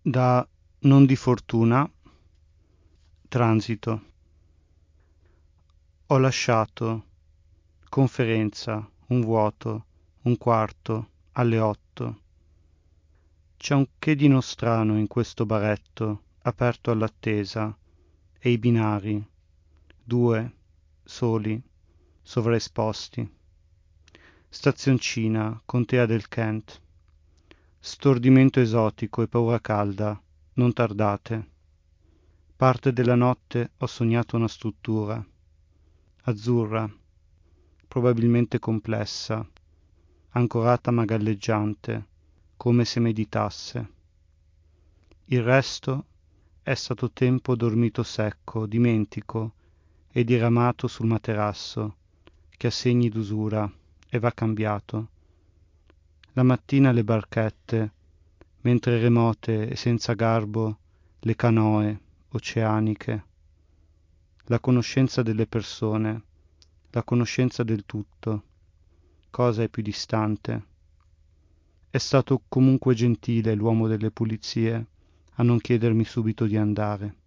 Da non di fortuna, transito. Ho lasciato conferenza, un vuoto, un quarto, alle 8. C'è un che di nostrano in questo baretto, aperto all'attesa, e i binari, due, soli, sovraesposti. Stazioncina, contea del Kent. Stordimento esotico e paura calda, non tardate. Parte della notte ho sognato una struttura, azzurra, probabilmente complessa, ancorata ma galleggiante, come se meditasse. Il resto è stato tempo dormito secco, dimentico e diramato sul materasso, che ha segni d'usura e va cambiato. La mattina le barchette, mentre remote e senza garbo le canoe oceaniche. La conoscenza delle persone, la conoscenza del tutto, cosa è più distante? È stato comunque gentile l'uomo delle pulizie a non chiedermi subito di andare.